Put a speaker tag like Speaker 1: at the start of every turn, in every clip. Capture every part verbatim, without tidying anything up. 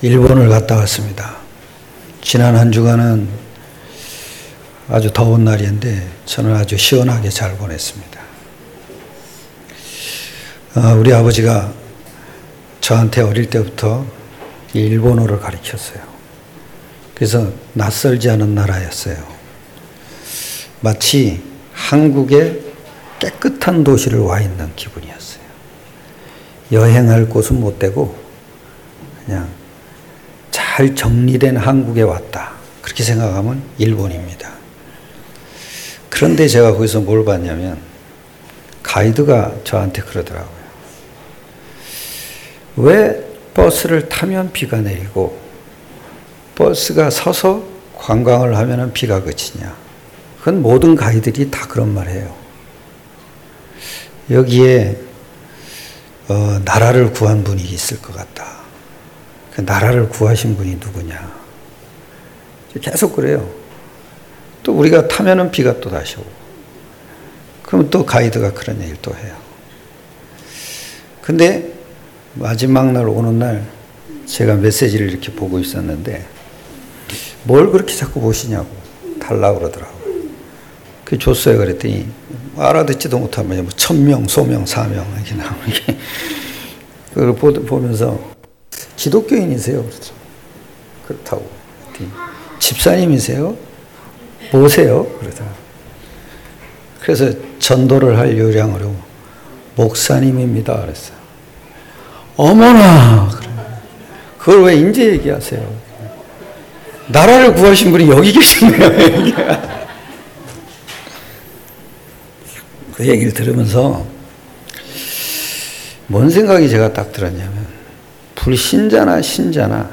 Speaker 1: 일본을 갔다 왔습니다. 지난 한 주간은 아주 더운 날이었는데 저는 아주 시원하게 잘 보냈습니다. 우리 아버지가 저한테 어릴 때부터 일본어를 가르쳤어요. 그래서 낯설지 않은 나라였어요. 마치 한국의 깨끗한 도시를 와 있는 기분이었어요. 여행할 곳은 못 되고 그냥 잘 정리된 한국에 왔다. 그렇게 생각하면 일본입니다. 그런데 제가 거기서 뭘 봤냐면 가이드가 저한테 그러더라고요. 왜 버스를 타면 비가 내리고 버스가 서서 관광을 하면 비가 그치냐. 그건 모든 가이드들이 다 그런 말 해요. 여기에 어, 나라를 구한 분이 있을 것 같다. 그 나라를 구하신 분이 누구냐. 계속 그래요. 또 우리가 타면은 비가 또 다시 오고. 그럼 또 가이드가 그런 얘기를 또 해요. 근데 마지막 날 오는 날 제가 메시지를 이렇게 보고 있었는데 뭘 그렇게 자꾸 보시냐고 달라고 그러더라고요. 그 줬어요. 그랬더니 알아듣지도 못하면 뭐 천명, 소명, 사명 이렇게 나오게 그걸 보면서 기독교인이세요? 그렇죠. 그렇다고. 집사님이세요? 뭐세요? 그러다. 그래서 전도를 할 요량으로 목사님입니다. 그랬어요. 어머나! 그걸 왜 인제 얘기하세요? 나라를 구하신 분이 여기 계시네요. 그 얘기를 들으면서 뭔 생각이 제가 딱 들었냐면 불신자나 신자나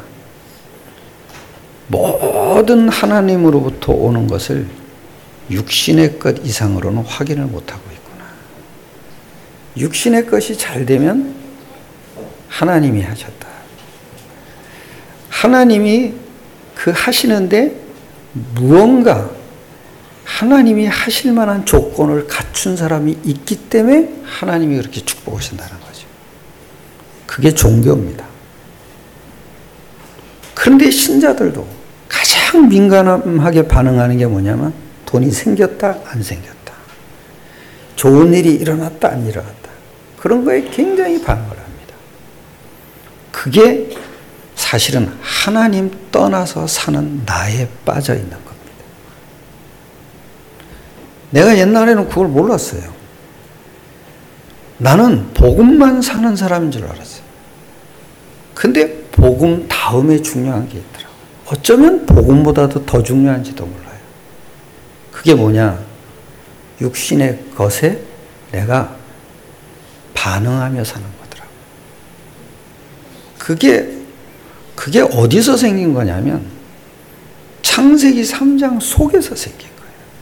Speaker 1: 모든 하나님으로부터 오는 것을 육신의 것 이상으로는 확인을 못하고 있구나. 육신의 것이 잘 되면 하나님이 하셨다. 하나님이 그 하시는데 무언가 하나님이 하실 만한 조건을 갖춘 사람이 있기 때문에 하나님이 그렇게 축복하신다는 거죠. 그게 종교입니다. 그런데 신자들도 가장 민감하게 반응하는 게 뭐냐면 돈이 생겼다 안 생겼다. 좋은 일이 일어났다 안 일어났다. 그런 거에 굉장히 반응을 합니다. 그게 사실은 하나님 떠나서 사는 나에 빠져 있는 겁니다. 내가 옛날에는 그걸 몰랐어요. 나는 복음만 사는 사람인 줄 알았어요. 근데 복음 다음에 중요한 게 있더라고요. 어쩌면 복음보다도 더 중요한지도 몰라요. 그게 뭐냐? 육신의 것에 내가 반응하며 사는 거더라고요. 그게, 그게 어디서 생긴 거냐면 창세기 삼 장 속에서 생긴 거예요.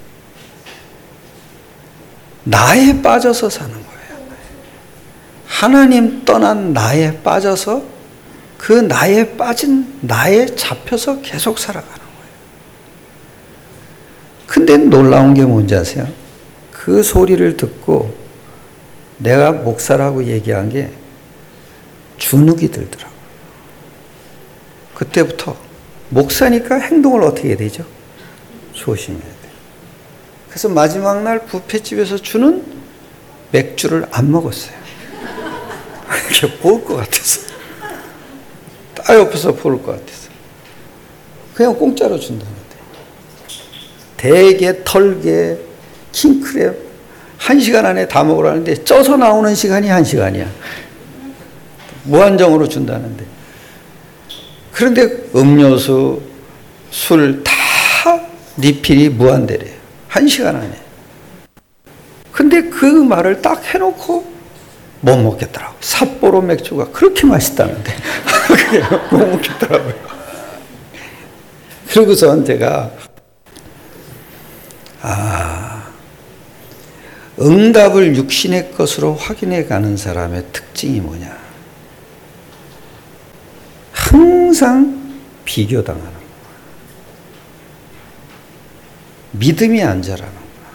Speaker 1: 나에 빠져서 사는 거예요. 하나님 떠난 나에 빠져서 그 나에 빠진 나에 잡혀서 계속 살아가는 거예요. 근데 놀라운 게 뭔지 아세요? 그 소리를 듣고 내가 목사라고 얘기한 게 주눅이 들더라고요. 그때부터 목사니까 행동을 어떻게 해야 되죠? 조심해야 돼요. 그래서 마지막 날 뷔페집에서 주는 맥주를 안 먹었어요. 이렇게 볼 것 같아서. 딱 옆에서 볼 것 같아서. 그냥 공짜로 준다는데. 대게, 털게, 킹크랩 한 시간 안에 다 먹으라는데 쪄서 나오는 시간이 한 시간이야. 무한정으로 준다는데. 그런데 음료수, 술 다 리필이 무한대래요. 한 시간 안에. 근데 그 말을 딱 해놓고 못 먹겠더라고. 삿포로 맥주가 그렇게 맛있다는데. 못 먹겠더라고요. 그러고선 제가, 아, 응답을 육신의 것으로 확인해 가는 사람의 특징이 뭐냐. 항상 비교당하는 거야. 믿음이 안 자라는구나.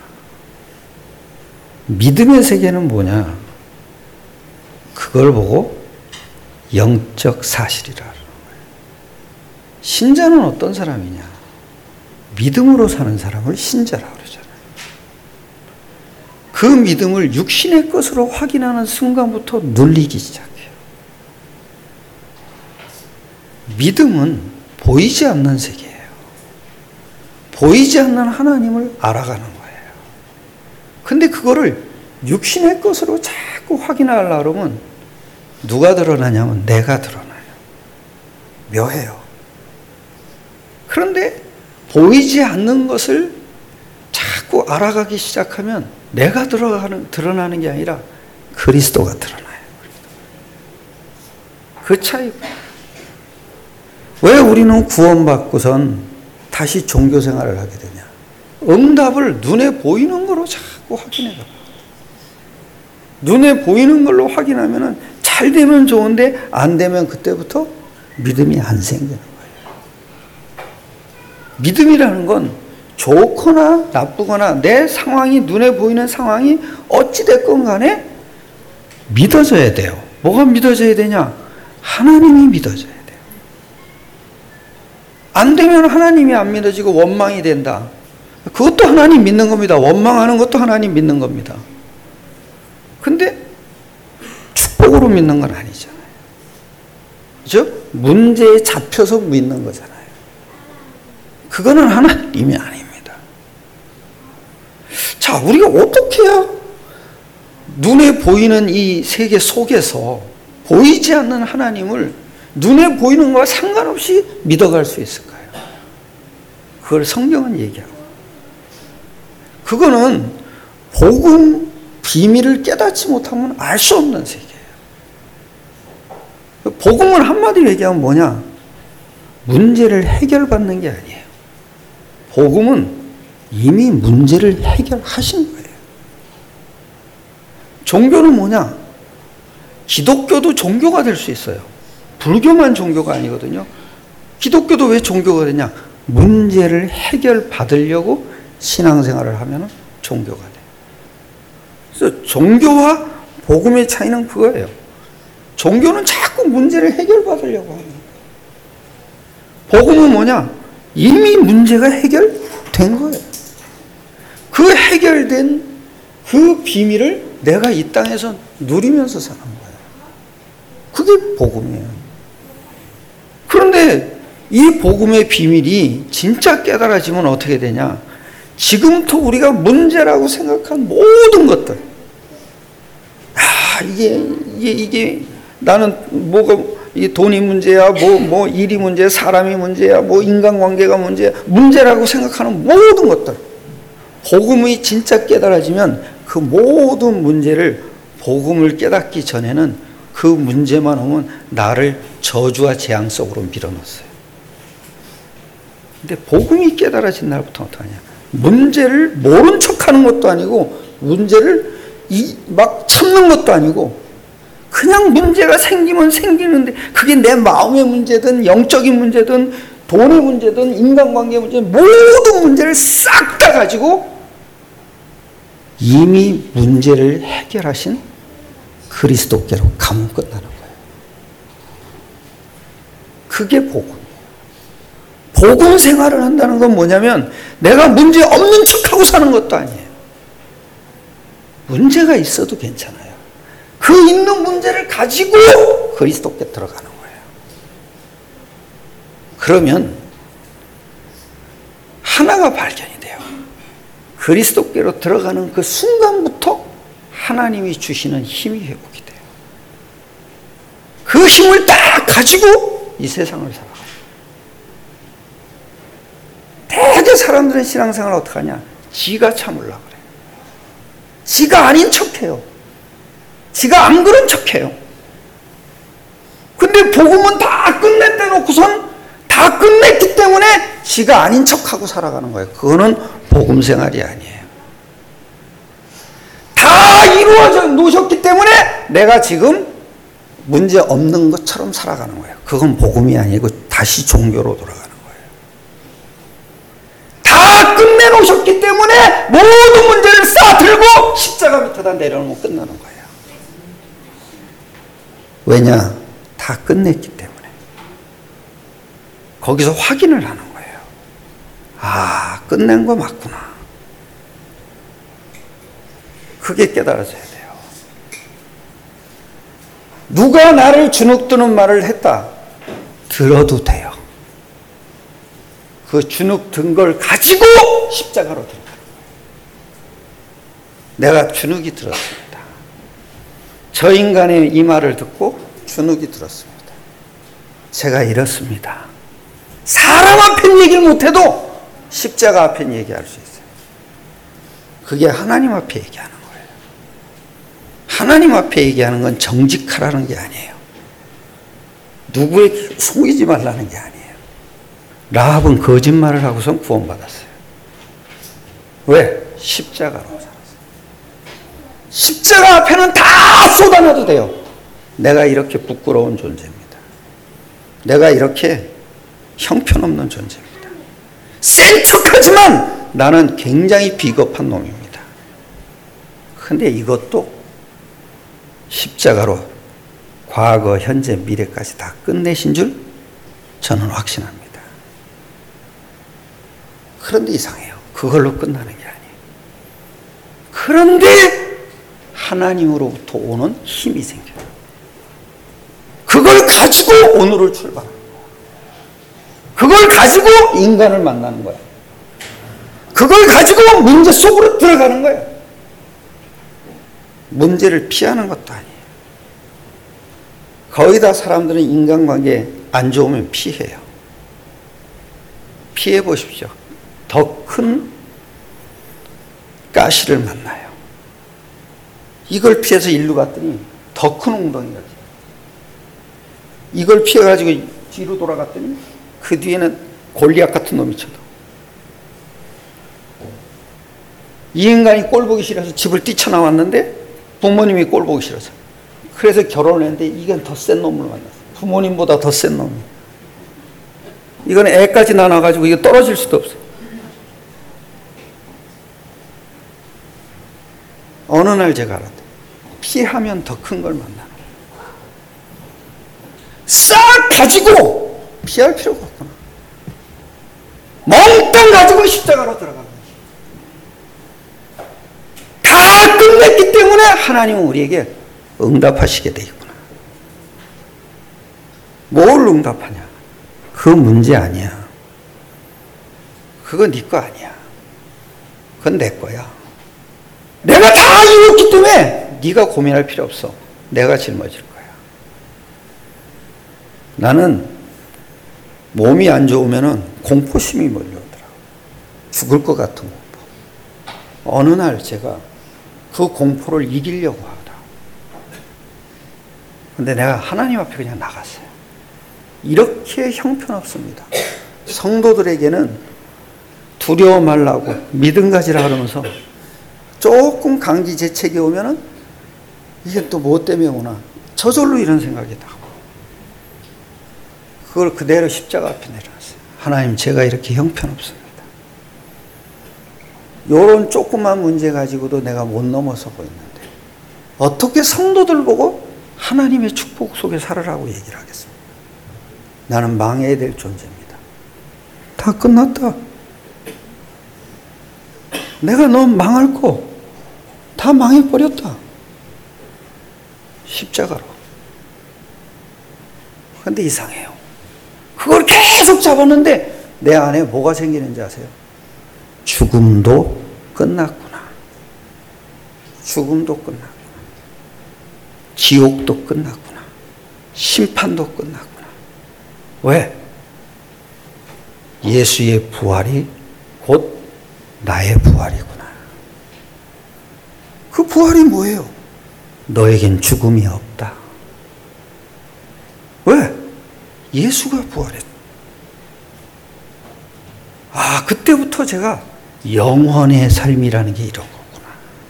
Speaker 1: 믿음의 세계는 뭐냐? 그걸 보고 영적 사실이라는 거예요. 신자는 어떤 사람이냐? 믿음으로 사는 사람을 신자라고 그러잖아요. 그 믿음을 육신의 것으로 확인하는 순간부터 눌리기 시작해요. 믿음은 보이지 않는 세계예요. 보이지 않는 하나님을 알아가는 거예요. 근데 그거를 육신의 것으로 자꾸 확인하려고 그러면 누가 드러나냐면 내가 드러나요. 묘해요. 그런데 보이지 않는 것을 자꾸 알아가기 시작하면 내가 들어가는, 드러나는 게 아니라 그리스도가 드러나요. 그 차이고. 왜 우리는 구원받고선 다시 종교 생활을 하게 되냐? 응답을 눈에 보이는 거로 자꾸 확인해 봐. 눈에 보이는 걸로 확인하면은 잘 되면 좋은데 안 되면 그때부터 믿음이 안 생기는 거예요. 믿음이라는 건 좋거나 나쁘거나 내 상황이 눈에 보이는 상황이 어찌됐건 간에 믿어져야 돼요. 뭐가 믿어져야 되냐? 하나님이 믿어져야 돼요. 안 되면 하나님이 안 믿어지고 원망이 된다. 그것도 하나님 믿는 겁니다. 원망하는 것도 하나님 믿는 겁니다. 근데 축복으로 믿는 건 아니잖아요. 그죠? 문제에 잡혀서 믿는 거잖아요. 그거는 하나님이 아닙니다. 자, 우리가 어떻게 해야 눈에 보이는 이 세계 속에서 보이지 않는 하나님을 눈에 보이는 것과 상관없이 믿어갈 수 있을까요? 그걸 성경은 얘기하고. 그거는 복음 비밀을 깨닫지 못하면 알 수 없는 세계예요. 복음을 한마디로 얘기하면 뭐냐? 문제를 해결받는 게 아니에요. 복음은 이미 문제를 해결하신 거예요. 종교는 뭐냐? 기독교도 종교가 될 수 있어요. 불교만 종교가 아니거든요. 기독교도 왜 종교가 되냐? 문제를 해결받으려고 신앙생활을 하면 종교가 돼요. 그래서 종교와 복음의 차이는 그거예요. 종교는 자꾸 문제를 해결받으려고 하는 거예요. 복음은 뭐냐? 이미 문제가 해결된 거예요. 그 해결된 그 비밀을 내가 이 땅에서 누리면서 사는 거예요. 그게 복음이에요. 그런데 이 복음의 비밀이 진짜 깨달아지면 어떻게 되냐? 지금부터 우리가 문제라고 생각한 모든 것들, 아, 이게, 이게, 이게, 나는 뭐가, 이게 돈이 문제야, 뭐, 뭐, 일이 문제야, 사람이 문제야, 뭐, 인간관계가 문제야, 문제라고 생각하는 모든 것들, 복음이 진짜 깨달아지면 그 모든 문제를 복음을 깨닫기 전에는 그 문제만 오면 나를 저주와 재앙 속으로 밀어넣었어요. 근데 복음이 깨달아진 날부터 어떡하냐? 문제를 모른 척하는 것도 아니고 문제를 이, 막 참는 것도 아니고 그냥 문제가 생기면 생기는데 그게 내 마음의 문제든 영적인 문제든 돈의 문제든 인간관계 문제든 모든 문제를 싹 다 가지고 이미 문제를 해결하신 그리스도께로 가면 끝나는 거예요. 그게 복음이에요. 복음 생활을 한다는 건 뭐냐면 내가 문제 없는 척하고 사는 것도 아니에요. 문제가 있어도 괜찮아요. 그 있는 문제를 가지고 그리스도께 들어가는 거예요. 그러면 하나가 발견이 돼요. 그리스도께로 들어가는 그 순간부터 하나님이 주시는 힘이 회복이 돼요. 그 힘을 딱 가지고 이 세상을 살아가요. 대개 사람들은 신앙생활을 어떻게 하냐? 지가 참으려고 그래요. 지가 아닌 척해요. 지가 안 그런 척해요. 근데 복음은 다 끝냈다 놓고선 다 끝냈기 때문에 지가 아닌 척하고 살아가는 거예요. 그거는 복음 생활이 아니에요. 다 이루어져 놓으셨기 때문에 내가 지금 문제 없는 것처럼 살아가는 거예요. 그건 복음이 아니고 다시 종교로 돌아가는 거예요. 다 끝내놓으셨기 때문에 모든 문제를 싹 들고 십자가 밑에다 내려놓으면 끝나는 거예요. 왜냐? 다 끝냈기 때문에. 거기서 확인을 하는 거예요. 아, 끝낸 거 맞구나. 그게 깨달아져야 돼요. 누가 나를 주눅드는 말을 했다. 들어도 돼요. 그 주눅든 걸 가지고 십자가로 들어가는 거예요. 내가 주눅이 들었습니다. 저 인간의 이 말을 듣고 주눅이 들었습니다. 제가 이렇습니다. 사람 앞엔 얘기를 못해도 십자가 앞엔 얘기할 수 있어요. 그게 하나님 앞에 얘기하는 거예요. 하나님 앞에 얘기하는 건 정직하라는 게 아니에요. 누구에게 속이지 말라는 게 아니에요. 라합은 거짓말을 하고선 구원받았어요. 왜? 십자가로 살았어요. 십자가 앞에는 다 쏟아내도 돼요. 내가 이렇게 부끄러운 존재입니다. 내가 이렇게 형편없는 존재입니다. 센 척하지만 나는 굉장히 비겁한 놈입니다. 근데 이것도 십자가로 과거, 현재, 미래까지 다 끝내신 줄 저는 확신합니다. 그런데 이상해요. 그걸로 끝나는 게 아니에요. 그런데 하나님으로부터 오는 힘이 생겨요. 그걸 가지고 오늘을 출발하는 거예요. 그걸 가지고 인간을 만나는 거예요. 그걸 가지고 문제 속으로 들어가는 거예요. 문제를 피하는 것도 아니에요. 거의 다 사람들은 인간관계 안 좋으면 피해요. 피해 보십시오. 더 큰 가시를 만나요. 이걸 피해서 일로 갔더니 더 큰 웅덩이가 돼요. 이걸 피해가지고 뒤로 돌아갔더니 그 뒤에는 골리앗 같은 놈이 쳐도. 이 인간이 꼴 보기 싫어서 집을 뛰쳐나왔는데 부모님이 꼴 보기 싫어서. 그래서 결혼을 했는데 이건 더 센 놈을 만났어요. 부모님보다 더 센 놈이. 이건 애까지 나눠가지고 이거 떨어질 수도 없어요. 어느 날 제가 알았대요. 피하면 더 큰 걸 만나는 거예요. 싹 가지고 피할 필요가 없구나. 몽땅 가지고 십자가로 들어가는 거예요. 다 끝냈기 때문에 하나님은 우리에게 응답하시게 돼 있구나. 뭘 응답하냐? 그 문제 아니야. 그건 네 거 아니야. 그건 내 거야. 내가 다 이뤘기 때문에 네가 고민할 필요 없어. 내가 짊어질 거야. 나는 몸이 안 좋으면은 공포심이 몰려오더라고. 죽을 것 같은 공포. 어느 날 제가 그 공포를 이기려고 하더라고. 근데 내가 하나님 앞에 그냥 나갔어요. 이렇게 형편없습니다. 성도들에게는 두려워 말라고 믿음 가지라 그러면서 조금 감기 재채기 오면은 이게 또 뭐 때문에 오나 저절로 이런 생각이 나고 그걸 그대로 십자가 앞에 내려놨어요. 하나님, 제가 이렇게 형편없습니다. 요런 조그만 문제 가지고도 내가 못 넘어서고 있는데 어떻게 성도들 보고 하나님의 축복 속에 살으라고 얘기를 하겠습니까? 나는 망해야 될 존재입니다. 다 끝났다. 내가 너무 망할 거 다 망해버렸다. 십자가로. 그런데 이상해요. 그걸 계속 잡았는데 내 안에 뭐가 생기는지 아세요? 죽음도 끝났구나. 죽음도 끝났구나. 지옥도 끝났구나. 심판도 끝났구나. 왜? 예수의 부활이 곧 나의 부활이구나. 그 부활이 뭐예요? 너에겐 죽음이 없다. 왜? 예수가 부활했다. 아, 그때부터 제가 영원의 삶이라는 게 이런 거구나.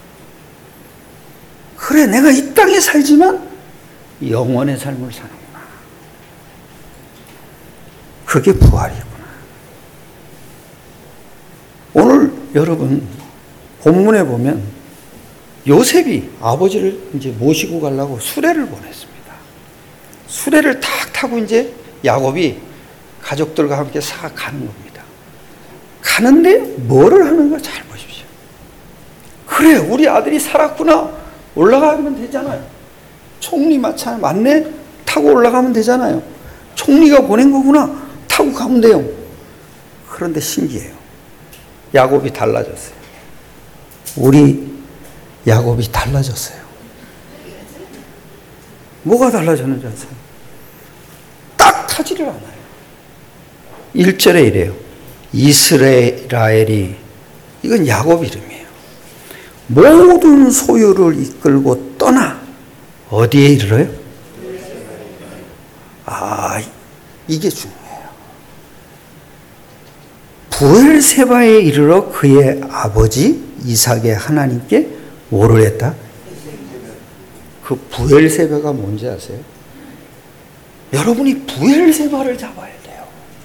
Speaker 1: 그래, 내가 이 땅에 살지만 영원의 삶을 사는구나. 그게 부활이구나. 오늘 여러분 본문에 보면 요셉이 아버지를 이제 모시고 가려고 수레를 보냈습니다. 수레를 탁 타고 이제 야곱이 가족들과 함께 싹 가는 겁니다. 가는데 뭐를 하는가 잘 보십시오. 그래, 우리 아들이 살았구나. 올라가면 되잖아요. 총리 마차 맞네? 타고 올라가면 되잖아요. 총리가 보낸 거구나. 타고 가면 돼요. 그런데 신기해요. 야곱이 달라졌어요. 우리 야곱이 달라졌어요. 뭐가 달라졌는지 아세요? 딱 타지를 않아요. 일 절에 이래요. 이스라엘이, 이건 야곱 이름이에요. 모든 소유를 이끌고 떠나 어디에 이르러요? 아, 이게 중요해요. 부엘세바에 이르러 그의 아버지 이삭의 하나님께 뭐를 했다? 그 부엘세바가 뭔지 아세요? 여러분이 부엘세바를 잡아야 돼요.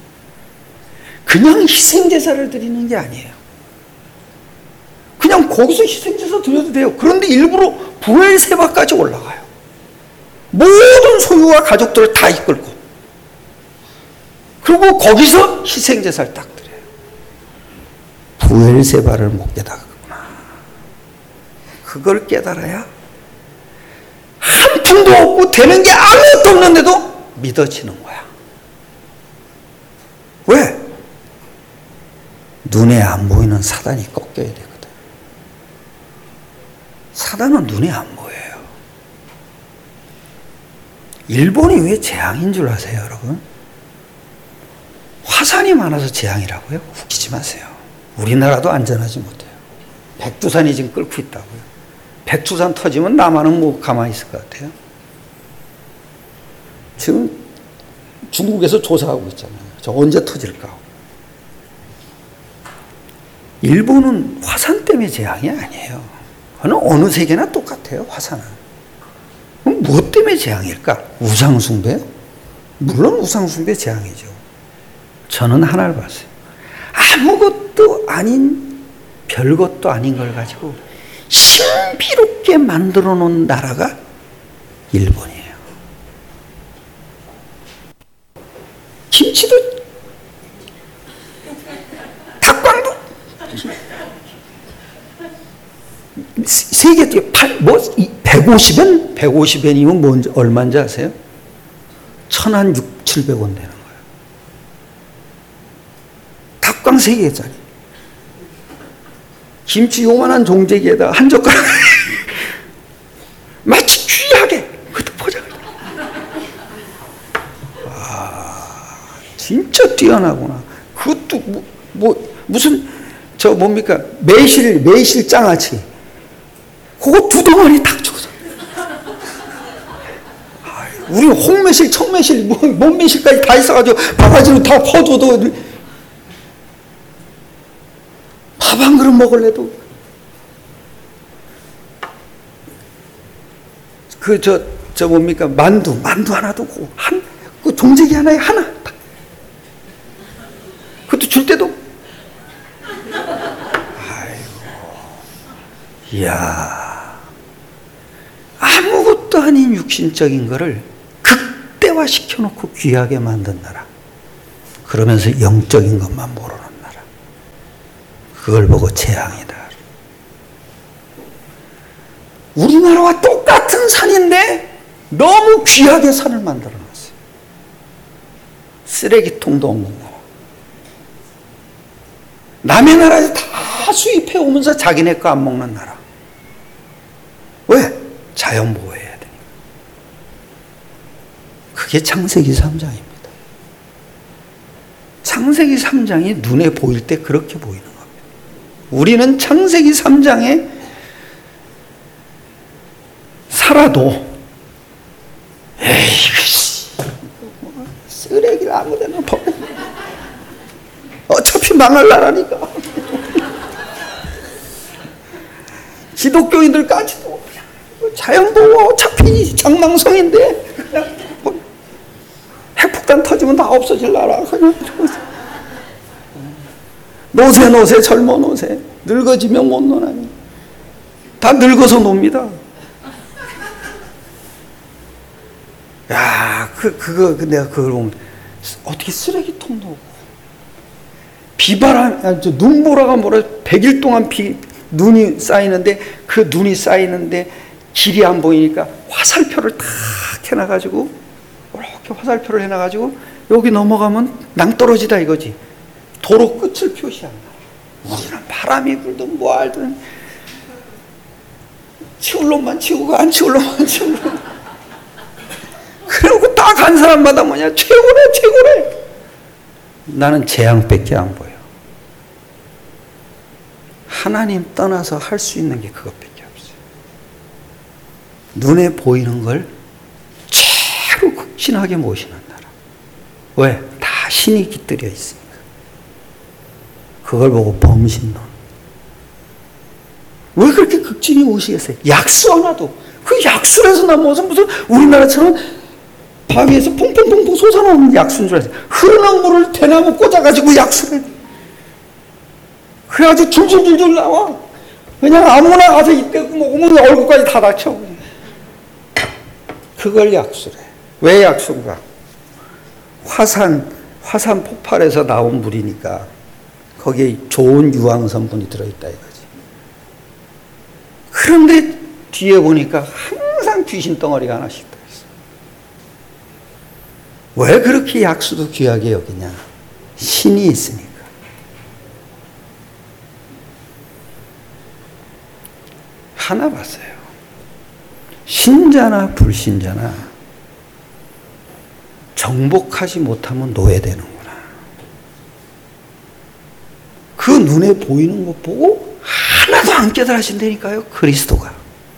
Speaker 1: 그냥 희생제사를 드리는 게 아니에요. 그냥 거기서 희생제사 드려도 돼요. 그런데 일부러 부엘세바까지 올라가요. 모든 소유와 가족들을 다 이끌고, 그리고 거기서 희생제사를 딱 드려요. 부엘세바를 못 깨달았구나. 그걸 깨달아야 한 푼도 없고 되는 게 아무것도 없는데도 믿어지는 거야. 왜? 눈에 안 보이는 사단이 꺾여야 되거든. 사단은 눈에 안 보여요. 일본이 왜 재앙인 줄 아세요, 여러분? 화산이 많아서 재앙이라고요? 웃기지 마세요. 우리나라도 안전하지 못해요. 백두산이 지금 끓고 있다고요. 백두산 터지면 남한은 뭐 가만히 있을 것 같아요? 지금 중국에서 조사하고 있잖아요. 저 언제 터질까? 일본은 화산 때문에 재앙이 아니에요. 어느, 어느 세계나 똑같아요, 화산은. 그럼 무엇 때문에 재앙일까? 우상숭배? 물론 우상숭배 재앙이죠. 저는 하나를 봤어요. 아무것도 아닌, 별것도 아닌 걸 가지고 신비롭게 만들어 놓은 나라가 일본이에요. 김치도, 닭광도, 세계 뭐 백오십 엔? 백오십 엔이면 뭔지, 얼마인지 아세요? 천 한 육, 칠백 원 되는 거예요. 닭광 세 개짜리. 김치 요만한 종재기에다 한 젓가락 마치 귀하게 그것도 포장을. 아, 진짜 뛰어나구나. 그것도 뭐, 뭐 무슨 저 뭡니까 매실 매실 장아찌 그거 두 덩어리 딱 줘서. 우리 홍매실 청매실 뭔 매실까지 다 있어가지고 바가지로 다 퍼줘도 밥 한 그릇 먹을래도 그 저 저 뭡니까 만두 만두 하나도 한 그 종재기 하나에 하나 딱. 그것도 줄 때도 아이고 이야 아무것도 아닌 육신적인 거를 극대화 시켜놓고 귀하게 만든 나라. 그러면서 영적인 것만 모르는 나라. 그걸 보고 재앙이다. 우리나라와 똑같은 산인데 너무 귀하게 산을 만들어 놨어요. 쓰레기통도 없는 나라. 남의 나라에서 다 수입해 오면서 자기네 거 안 먹는 나라. 왜? 자연 보호해야 되니까. 그게 창세기 삼 장입니다. 창세기 삼 장이 눈에 보일 때 그렇게 보이는 겁니다. 우리는 창세기 삼 장에 살아도 에이 쓰레기를 아무데나 버려. 어차피 망할 나라니까. 기독교인들까지도 자연보호 어차피 장망성인데 그냥 뭐 핵폭탄 터지면 다 없어질 나라. 그냥 노세 노세 젊어 노세 늙어지면 못 노나니 다 늙어서 놉니다. 야, 그 그거 내가 그걸 보면 어떻게 쓰레기통 엄청 오고 비바람, 아, 눈보라가 뭐라 백 일 동안 비, 눈이 쌓이는데 그 눈이 쌓이는데 길이 안 보이니까 화살표를 딱 해놔가지고 이렇게 화살표를 해놔가지고 여기 넘어가면 낭떠러지다 이거지. 도로 끝을 표시 안 나. 우리는 바람이 불든 뭐 알든 치울 놈만 치우고 안 치울 놈만 치우고 그러고 딱 간 사람마다 뭐냐 최고래 최고래. 나는 재앙밖에 안 보여. 하나님 떠나서 할 수 있는 게 그것밖에 없어요. 눈에 보이는 걸 최고 극진하게 모시는 나라. 왜? 다 신이 깃들여 있으니까. 그걸 보고 범신론. 왜 그렇게 극진히 모시겠어요? 약수 하나도. 그 약수에서 나 무슨 무슨 우리나라처럼 바위에서 퐁퐁퐁퐁 솟아나오는 약수인 줄 알았어요. 흐르는 물을 대나무 꽂아가지고 약수를. 그래가지고 줄줄줄줄 나와. 그냥 아무나 가서 이때 먹으면 얼굴까지 다 다쳐. 그걸 약수래. 왜 약수인가? 화산, 화산 폭발에서 나온 물이니까 거기에 좋은 유황 성분이 들어있다 이거지. 그런데 뒤에 보니까 항상 귀신 덩어리가 하나씩 들어있어. 왜 그렇게 약수도 귀하게 여기냐? 신이 있으니까. 하나 봤어요. 신자나 불신자나 정복하지 못하면 노예되는구나. 그 눈에 보이는 것 보고 하나도 안 깨달으신다니까요. 그리스도가.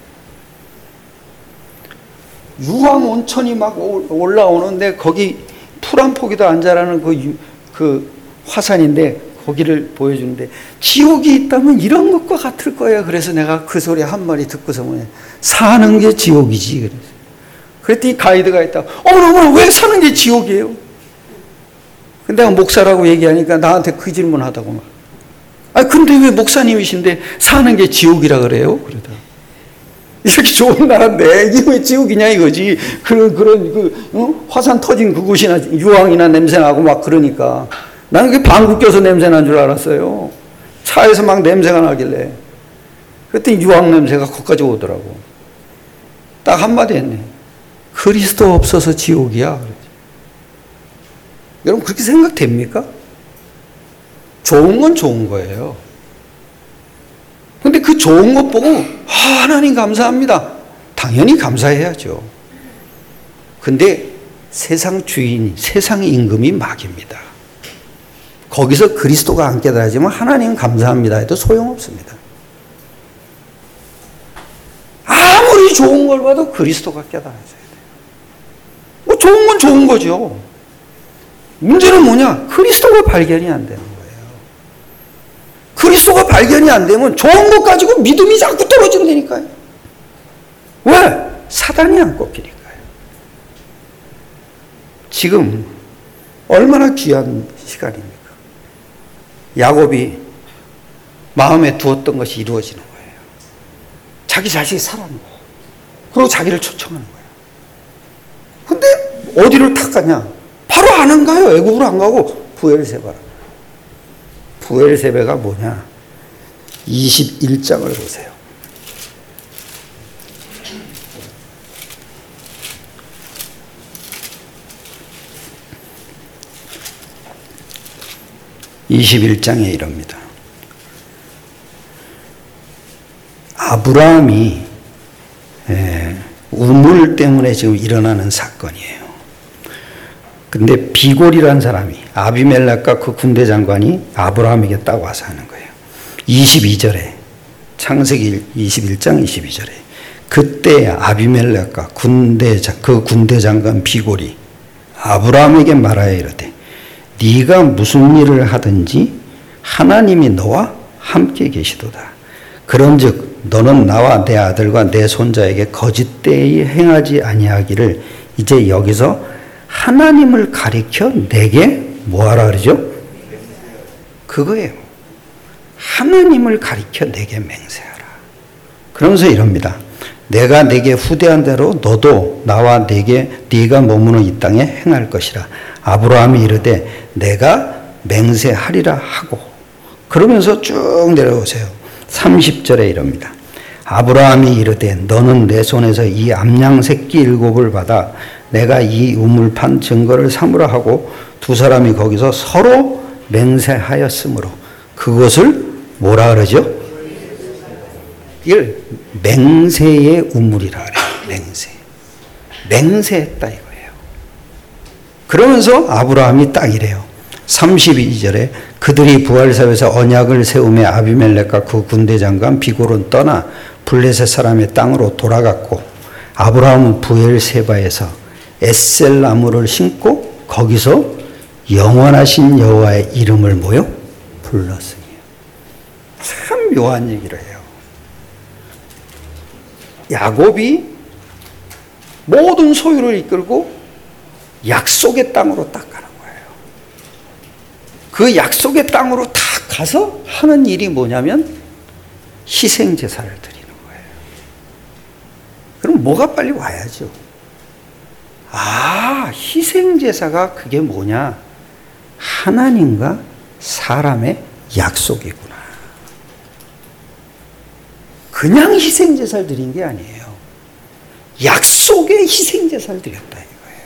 Speaker 1: 유황 온천이 막 올라오는데 거기 풀 한 포기도 안 자라는 그, 유, 그 화산인데 거기를 보여주는데 지옥이 있다면 이런 것과 같을 거예요. 그래서 내가 그 소리 한 마리 듣고서 뭐냐 사는 게 지옥이지. 그래서 그랬더니 가이드가 있다. 어머나 어머나 왜 사는 게 지옥이에요? 근데 내가 목사라고 얘기하니까 나한테 그 질문 하다고 막. 아 근데 왜 목사님이신데 사는 게 지옥이라 그래요? 그러다. 이렇게 좋은 나라인데 이게 왜 지옥이냐 이거지. 그런 그런 그 어? 화산 터진 그곳이나 유황이나 냄새 나고 막 그러니까. 나는 그게 방구 껴서 냄새 난 줄 알았어요. 차에서 막 냄새가 나길래. 그랬더니 유황 냄새가 거기까지 오더라고. 딱 한마디 했네. 그리스도 없어서 지옥이야. 그러지. 여러분 그렇게 생각됩니까? 좋은 건 좋은 거예요. 근데 그 좋은 것 보고 아, 하나님 감사합니다. 당연히 감사해야죠. 근데 세상 주인, 세상 임금이 막입니다. 거기서 그리스도가 안 깨달아지면 하나님 감사합니다 해도 소용없습니다. 아무리 좋은 걸 봐도 그리스도가 깨달아져야 돼요. 뭐 좋은 건 좋은 거죠. 문제는 뭐냐? 그리스도가 발견이 안 되는 거예요. 그리스도가 발견이 안 되면 좋은 것 가지고 믿음이 자꾸 떨어진다니까요. 왜? 사단이 안 꺾이니까요. 지금 얼마나 귀한 시간입니까? 야곱이 마음에 두었던 것이 이루어지는 거예요. 자기 자식이 살아난 거예요. 그리고 자기를 초청하는 거예요. 근데 어디를 탁 가냐? 바로 안 가요. 애굽으로 안 가고 부엘세바로. 부엘세바가 뭐냐? 이십일 장을 보세요. 이십일 장에 이럽니다. 아브라함이 우물 때문에 지금 일어나는 사건이에요. 근데 비골이라는 사람이 아비멜렉과 그 군대 장관이 아브라함에게 딱 와서 하는 거예요. 이십이 절에 창세기 이십일 장 이십이 절에 그때 아비멜렉과 군대 그 군대 장관 비골이 아브라함에게 말하여 이르되 네가 무슨 일을 하든지 하나님이 너와 함께 계시도다. 그런즉 너는 나와 내 아들과 내 손자에게 거짓되이 행하지 아니하기를 이제 여기서 하나님을 가리켜 내게 뭐하라 그러죠? 그거예요. 하나님을 가리켜 내게 맹세하라. 그러면서 이럽니다. 내가 네게 후대한 대로 너도 나와 네게 네가 머무는 이 땅에 행할 것이라. 아브라함이 이르되 내가 맹세하리라 하고. 그러면서 쭉 내려오세요. 삼십 절에 이럽니다. 아브라함이 이르되 너는 내 손에서 이 암양 새끼 일곱을 받아 내가 이 우물판 증거를 삼으라 하고 두 사람이 거기서 서로 맹세하였으므로 그것을 뭐라 그러죠? 이걸 맹세의 우물이라 그래요. 맹세. 맹세했다 이거예요. 그러면서 아브라함이 딱 이래요. 삼십이 절에 그들이 부엘사에서 언약을 세우며 아비멜렉과 그 군대장관 비골은 떠나 블레셋 사람의 땅으로 돌아갔고 아브라함은 부엘세바에서 에셀 나무를 심고 거기서 영원하신 여호와의 이름을 뭐요? 불렀으니. 참 묘한 얘기를 해요. 야곱이 모든 소유를 이끌고 약속의 땅으로 딱 가는 거예요. 그 약속의 땅으로 딱 가서 하는 일이 뭐냐면 희생제사를 드리는 거예요. 그럼 뭐가 빨리 와야죠. 아, 희생제사가 그게 뭐냐? 하나님과 사람의 약속이구나. 그냥 희생제사를 드린 게 아니에요. 약속의 희생제사를 드렸다 이거예요.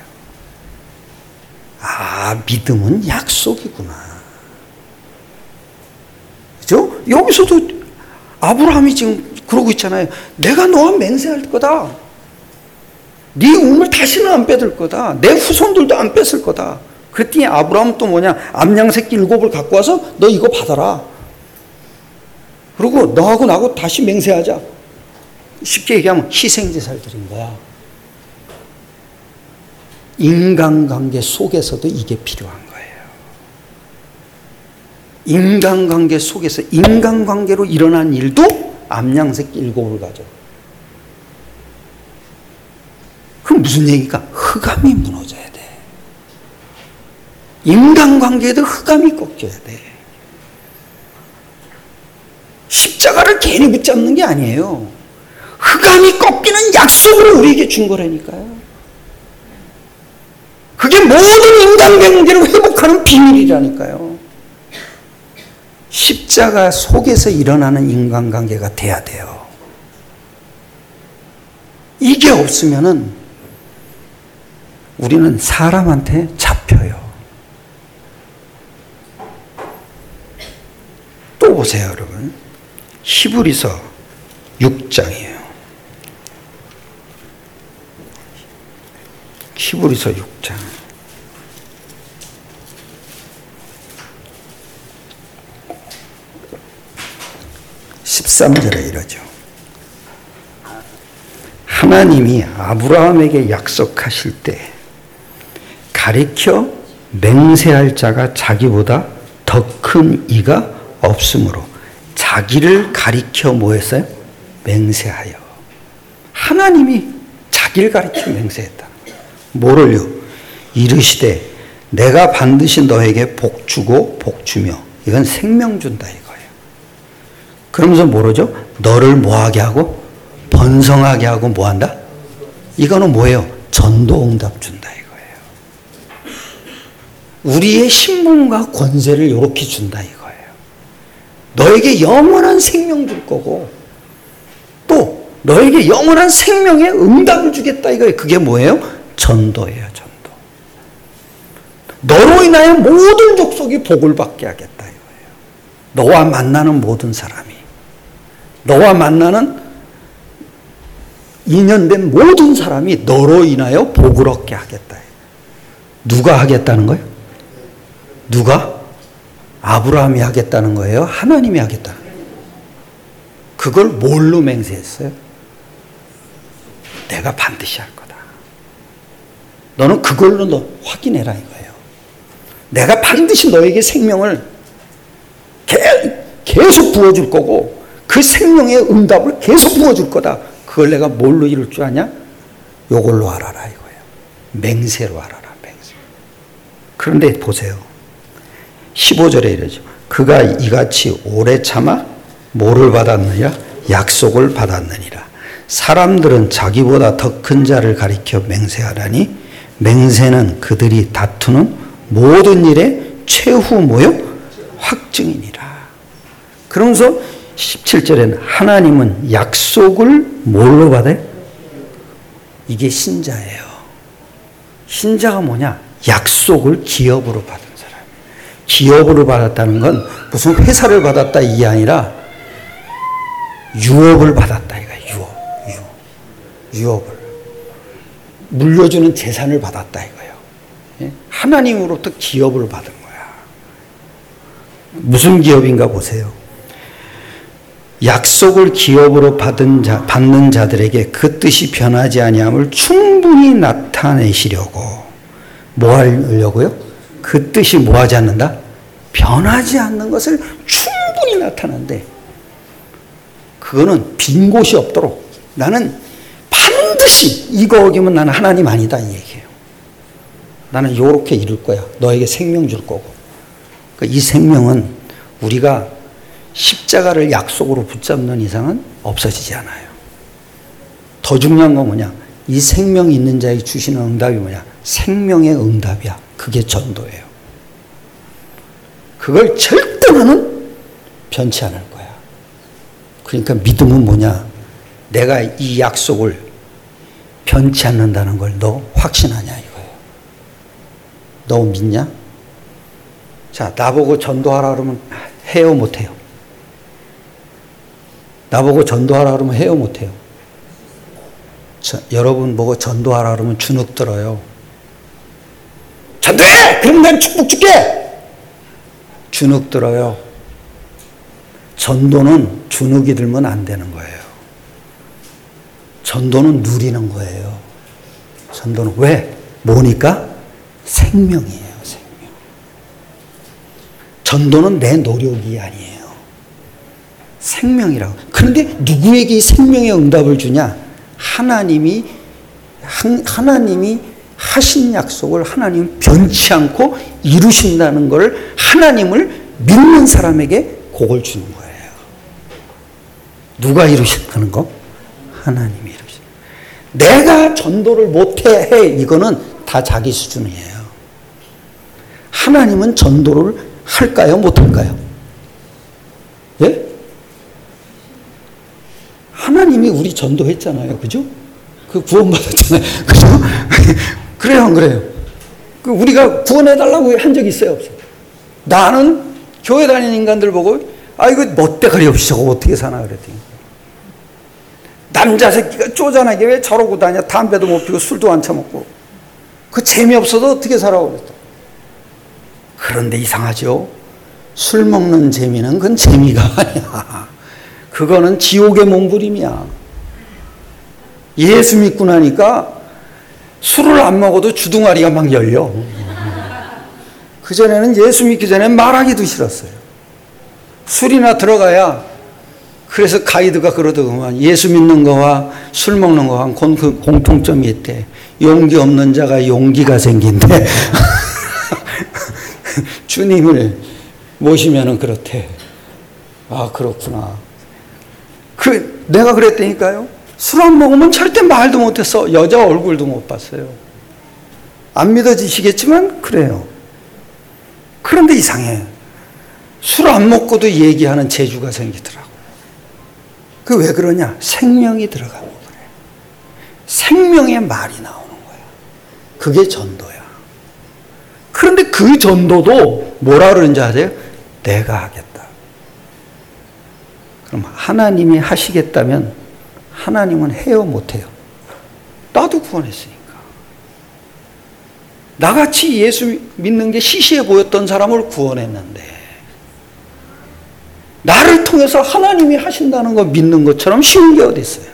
Speaker 1: 아, 믿음은 약속이구나. 그죠? 여기서도 아브라함이 지금 그러고 있잖아요. 내가 너와 맹세할 거다. 네 우물 다시는 안 뺏을 거다. 내 후손들도 안 뺏을 거다. 그랬더니 아브라함은 또 뭐냐? 암양 새끼 일곱을 갖고 와서 너 이거 받아라. 그리고 너하고 나하고 다시 맹세하자. 쉽게 얘기하면 희생제사를 드린 거야. 인간관계 속에서도 이게 필요한 거예요. 인간관계 속에서 인간관계로 일어난 일도 암양새끼 일곱을 가져. 그럼 무슨 얘기가? 흑암이 무너져야 돼. 인간관계에도 흑암이 꺾여야 돼. 십자가를 괜히 붙잡는 게 아니에요. 흑암이 꺾이는 약속을 우리에게 준 거라니까요. 그게 모든 인간관계를 회복하는 비밀이라니까요. 십자가 속에서 일어나는 인간관계가 돼야 돼요. 이게 없으면은 우리는 사람한테 잡혀요. 또 보세요, 여러분. 히브리서 육 장이에요. 히브리서 육 장. 십삼 절에 이러죠. 하나님이 아브라함에게 약속하실 때 가리켜 맹세할 자가 자기보다 더 큰 이가 없으므로 자기를 가리켜 뭐 했어요? 맹세하여. 하나님이 자기를 가리켜 맹세했다는 거예요. 뭐를요? 이르시되 내가 반드시 너에게 복 주고 복 주며 이건 생명 준다 이거예요. 그러면서 뭐라죠? 너를 뭐하게 하고 번성하게 하고 뭐한다? 이거는 뭐예요? 전도응답 준다 이거예요. 우리의 신분과 권세를 이렇게 준다 이거예요. 너에게 영원한 생명 줄 거고 또 너에게 영원한 생명의 응답을 주겠다 이거예요. 그게 뭐예요? 전도예요. 전도. 너로 인하여 모든 족속이 복을 받게 하겠다 이거예요. 너와 만나는 모든 사람이 너와 만나는 인연된 모든 사람이 너로 인하여 복을 얻게 하겠다. 누가 하겠다는 거예요? 누가? 아브라함이 하겠다는 거예요? 하나님이 하겠다는 거예요? 그걸 뭘로 맹세했어요? 내가 반드시 할 거다. 너는 그걸로 너 확인해라 이거예요. 내가 반드시 너에게 생명을 계속 부어줄 거고 그 생명의 응답을 계속 부어줄 거다. 그걸 내가 뭘로 이룰 줄 아냐? 요걸로 알아라 이거예요. 맹세로 알아라. 맹세. 그런데 보세요. 십오 절에 이러죠. 그가 이같이 오래 참아 뭐를 받았느냐? 약속을 받았느니라. 사람들은 자기보다 더 큰 자를 가리켜 맹세하라니 맹세는 그들이 다투는 모든 일의 최후 뭐요? 확증이니라. 그러면서 십칠 절에는 하나님은 약속을 뭘로 받아요? 이게 신자예요. 신자가 뭐냐? 약속을 기업으로 받은 사람. 기업으로 받았다는 건 무슨 회사를 받았다 이게 아니라 유업을 받았다 이거예요. 유업, 유업, 유업을 물려주는 재산을 받았다 이거예요. 하나님으로부터 기업을 받은 거야. 무슨 기업인가 보세요. 약속을 기업으로 받은 자, 받는 자들에게 그 뜻이 변하지 아니함을 충분히 나타내시려고 뭐 하려고요? 그 뜻이 뭐 하지 않는다? 변하지 않는 것을 충분히 나타낸대. 그거는 빈 곳이 없도록 나는 반드시 이거 어기면 나는 하나님 아니다 이 얘기예요. 나는 요렇게 이룰 거야. 너에게 생명 줄 거고. 이 생명은 우리가 십자가를 약속으로 붙잡는 이상은 없어지지 않아요. 더 중요한 건 뭐냐? 이 생명이 있는 자에게 주시는 응답이 뭐냐? 생명의 응답이야. 그게 전도예요. 그걸 절대 나는 변치 않을 거야. 그러니까 믿음은 뭐냐? 내가 이 약속을 변치 않는다는 걸 너 확신하냐 이거예요. 너 믿냐? 자, 나보고 전도하라 그러면 해요 못해요? 나보고 전도하라 그러면 해요 못해요? 저, 여러분 보고 전도하라 그러면 주눅 들어요. 전도해! 그럼 난 축복 줄게! 주눅 들어요. 전도는 주눅이 들면 안 되는 거예요. 전도는 누리는 거예요. 전도는 왜? 뭐니까? 생명이에요. 생명. 전도는 내 노력이 아니에요. 생명이라고. 그런데 누구에게 생명의 응답을 주냐? 하나님이 하나님이 하신 약속을 하나님 변치 않고 이루신다는 걸 하나님을 믿는 사람에게 그걸 주는 거예요. 누가 이루신다는 거? 하나님이 이루신. 내가 전도를 못해 해 이거는 다 자기 수준이에요. 하나님은 전도를 할까요? 못할까요? 예? 하나님이 우리 전도했잖아요. 그죠? 그 구원받았잖아요. 그죠? 그래요, 안 그래요? 그 우리가 구원해달라고 한 적이 있어요, 없어요? 나는 교회 다니는 인간들 보고, 아, 이거 멋대가리 없이 저거 어떻게 사나 그랬더니. 남자 새끼가 쪼잔하게 왜 저러고 다녀? 담배도 못 피우고 술도 안 처먹고. 그 재미없어도 어떻게 살아 그랬어. 그런데 이상하죠? 술 먹는 재미는 그건 재미가 아니야. 그거는 지옥의 몸부림이야. 예수 믿고 나니까 술을 안 먹어도 주둥아리가 막 열려. 그전에는 예수 믿기 전에 말하기도 싫었어요. 술이나 들어가야, 그래서 가이드가 그러더구만. 예수 믿는 거와 술 먹는 거와 공통점이 있대. 용기 없는 자가 용기가 생긴대. 주님을 모시면은 그렇대. 아, 그렇구나. 그, 내가 그랬다니까요. 술 안 먹으면 절대 말도 못했어. 여자 얼굴도 못 봤어요. 안 믿어지시겠지만, 그래요. 그런데 이상해. 술 안 먹고도 얘기하는 재주가 생기더라고요. 그 왜 그러냐? 생명이 들어가고 그래. 생명의 말이 나오는 거야. 그게 전도야. 그런데 그 전도도 뭐라 그러는지 아세요? 내가 하겠다. 그럼 하나님이 하시겠다면 하나님은 해요 못해요? 나도 구원했으니까. 나같이 예수 믿는 게 시시해 보였던 사람을 구원했는데 나를 통해서 하나님이 하신다는 거 믿는 것처럼 쉬운 게 어디 있어요?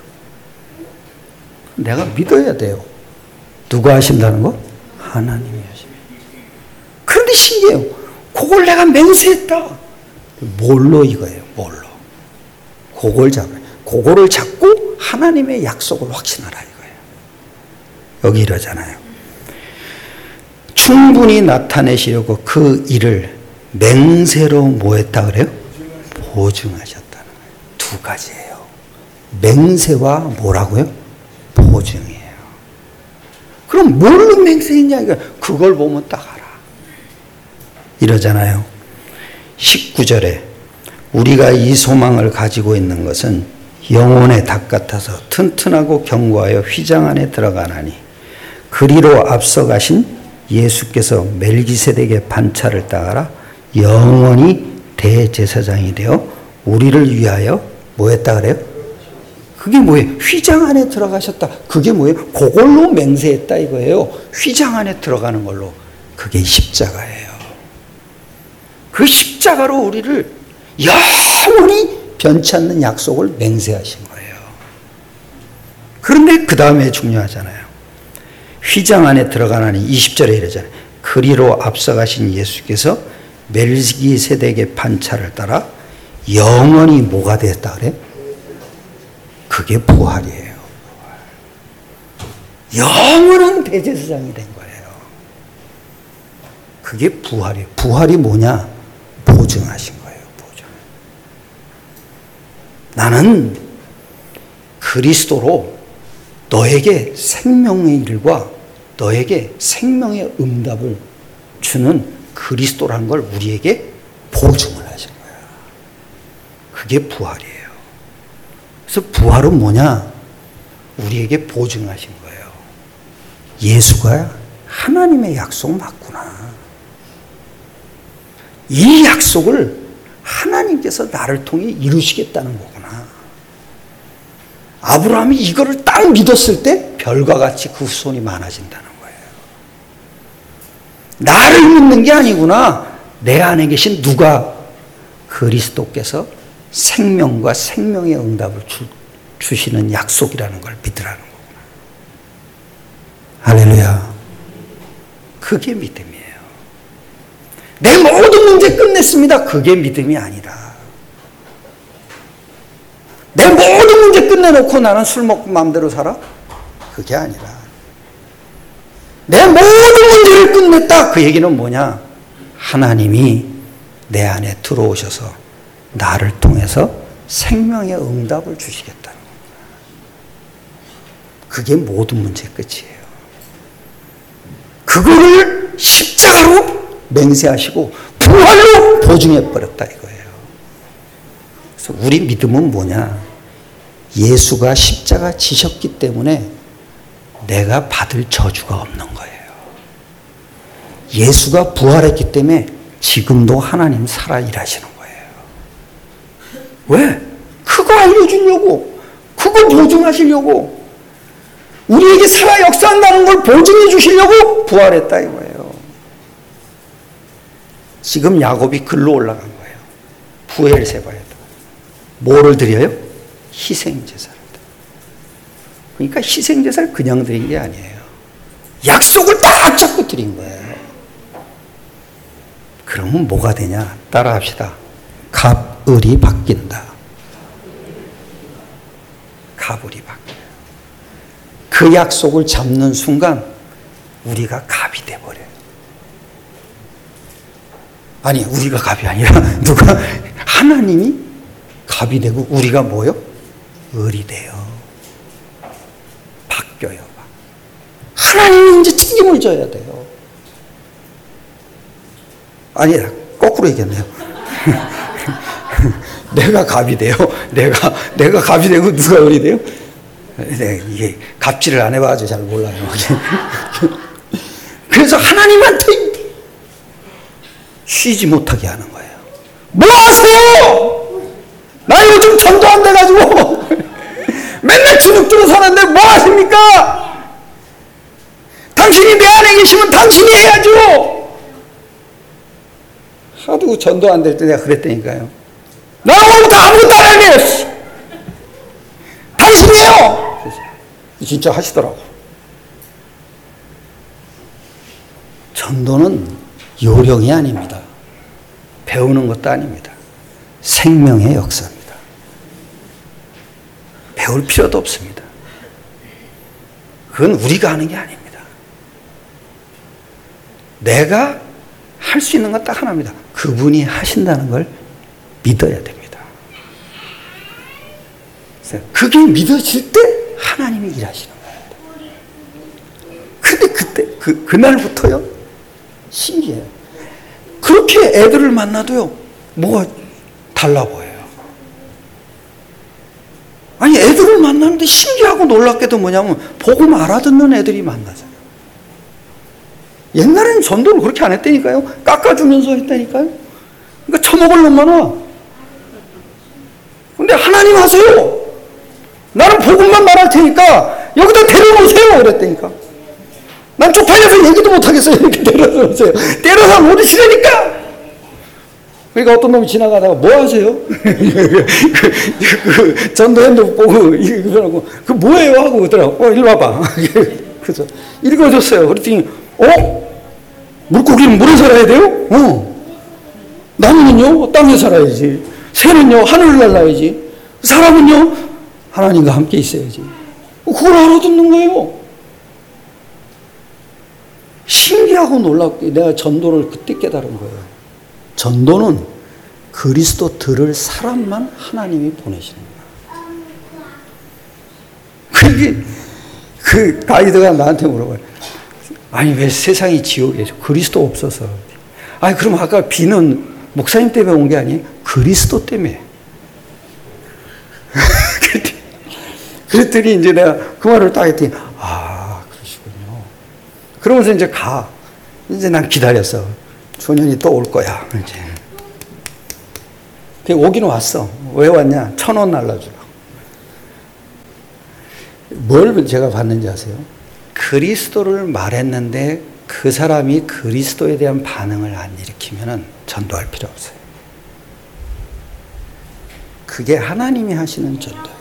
Speaker 1: 내가 믿어야 돼요. 누가 하신다는 거? 하나님이 하십니다. 그런데 신기해요. 그걸 내가 맹세했다. 뭘로 이거예요? 뭘로? 그걸 잡아요. 그거를 잡고 하나님의 약속을 확신하라 이거예요. 여기 이러잖아요. 충분히 나타내시려고 그 일을 맹세로 뭐 했다 그래요? 보증하셨다는 거예요. 두 가지예요. 맹세와 뭐라고요? 보증이에요. 그럼 뭘로 맹세했냐? 그걸 보면 딱 알아. 이러잖아요. 십구 절에 우리가 이 소망을 가지고 있는 것은 영혼의 닭 같아서 튼튼하고 견고하여 휘장 안에 들어가나니 그리로 앞서가신 예수께서 멜기세덱의 반차를 따라 영원히 대제사장이 되어 우리를 위하여 뭐 했다 그래요? 그게 뭐예요? 휘장 안에 들어가셨다. 그게 뭐예요? 그걸로 맹세했다 이거예요. 휘장 안에 들어가는 걸로. 그게 십자가예요. 그 십자가로 우리를 영원히 변치 않는 약속을 맹세하신 거예요. 그런데 그 다음에 중요하잖아요. 휘장 안에 들어가나니 이십 절에 이러잖아요. 그리로 앞서가신 예수께서 멜기세덱의 반차를 따라 영원히 뭐가 됐다 그래? 그게 부활이에요. 영원한 대제사장이 된 거예요. 그게 부활이에요. 부활이 뭐냐? 보증하신 거예요. 보증. 나는 그리스도로 너에게 생명의 일과 너에게 생명의 응답을 주는 그리스도라는 걸 우리에게 보증을 하신 거야. 그게 부활이에요. 그래서 부활은 뭐냐? 우리에게 보증하신 거예요. 예수가 하나님의 약속 맞구나. 이 약속을 하나님께서 나를 통해 이루시겠다는 거구나. 아브라함이 이거를 딱 믿었을 때 별과 같이 그 후손이 많아진다는 거예요. 나를 믿는 게 아니구나. 내 안에 계신 누가 그리스도께서 생명과 생명의 응답을 주, 주시는 약속이라는 걸 믿으라는 거구나. 할렐루야. 그게 믿음이에요. 내 모든 문제 끝냈습니다. 그게 믿음이 아니라. 내 모든 문제 끝내놓고 나는 술 먹고 마음대로 살아? 그게 아니라. 내 모든 문제를 끝냈다. 그 얘기는 뭐냐? 하나님이 내 안에 들어오셔서 나를 통해서 생명의 응답을 주시겠다는 겁니다. 그게 모든 문제의 끝이에요. 그거를 십자가로 맹세하시고 부활로 보증해버렸다 이거예요. 그래서 우리 믿음은 뭐냐? 예수가 십자가 지셨기 때문에 내가 받을 저주가 없는 거예요. 예수가 부활했기 때문에 지금도 하나님 살아 일하시는 거예요. 왜? 그거 알려주려고, 그거 보증하시려고, 우리에게 살아 역사한다는 걸 보증해 주시려고 부활했다 이거예요. 지금 야곱이 글로 올라간 거예요. 부엘세바에다. 뭐를 드려요? 희생제사를. 그러니까 희생제사를 그냥 드린 게 아니에요. 약속을 딱 잡고 드린 거예요. 그러면 뭐가 되냐? 따라합시다. 갑을이 바뀐다. 갑을이 바뀌어요. 그 약속을 잡는 순간 우리가 갑이 돼버려요. 아니, 우리가 갑이 아니라 누가? 하나님이 갑이 되고 우리가 뭐요? 을이 돼요. 바뀌어요. 하나님이 이제 책임을 져야 돼요. 아니다, 거꾸로 얘기했네요. 내가 갑이 돼요. 내가 내가 갑이 되고 누가 을이 돼요? 네, 이게 갑질을 안 해봐가지고 잘 몰라요. 그래서 하나님한테 쉬지 못하게 하는 거예요. 뭐 하세요? 나 요즘 전도 안 돼가지고 맨날 주눅주눅 사는데 뭐 하십니까? 당신이 내 안에 계시면 당신이 해야죠. 하도 전도 안 될 때 내가 그랬다니까요. 나 오늘부터 아무것도 안 할래요. 당신이 해요. 진짜 하시더라고. 전도는 요령이 아닙니다. 배우는 것도 아닙니다. 생명의 역사입니다. 배울 필요도 없습니다. 그건 우리가 하는 게 아닙니다. 내가 할 수 있는 건 딱 하나입니다. 그분이 하신다는 걸 믿어야 됩니다. 그게 믿어질 때 하나님이 일하시는 거예요. 근데 그때, 그, 그날부터요, 신기해요. 그렇게 애들을 만나도요, 뭐가 달라 보여요. 아니, 애들을 만나는데 신기하고 놀랍게도 뭐냐면, 복음 알아듣는 애들이 만나잖아요. 옛날에는 전도를 그렇게 안 했다니까요. 깎아주면서 했다니까요. 그러니까 처먹을 놈 많아. 근데 하나님 하세요. 나는 복음만 말할 테니까 여기다 데려놓으세요. 그랬다니까. 난 쪽팔려서 얘기도 못하겠어요. 이렇게 데려놓으세요. 때려서 못 있으려니까. 그러니까 어떤 놈이 지나가다가 뭐 하세요? 그, 그 전도 핸드폰 보고 이거라고 그 뭐예요? 하고 그러더라고. 어, 일로 와봐. 그래서 읽어줬어요. 그랬더니 어? 물고기는 물에 살아야 돼요? 어. 나무는요? 땅에 살아야지. 새는요? 하늘을 날아야지. 사람은요? 하나님과 함께 있어야지. 그걸 알아듣는 거예요. 신기하고 놀랍게 내가 전도를 그때 깨달은 거예요. 전도는 그리스도 들을 사람만 하나님이 보내시는 거야. 그게 그 가이드가 나한테 물어봐요. 아니 왜 세상이 지옥이죠? 그리스도 없어서. 아니 그럼 아까 비는 목사님 때문에 온 게 아니에요? 그리스도 때문에. 그랬더니 이제 내가 그 말을 딱 했더니 아 그러시군요. 그러면서 이제 가. 이제 난 기다렸어. 준현이 또 올 거야. 이제 오기는 왔어. 왜 왔냐? 천 원 날라주라고. 뭘 제가 봤는지 아세요? 그리스도를 말했는데 그 사람이 그리스도에 대한 반응을 안 일으키면은 전도할 필요 없어요. 그게 하나님이 하시는 전도예요.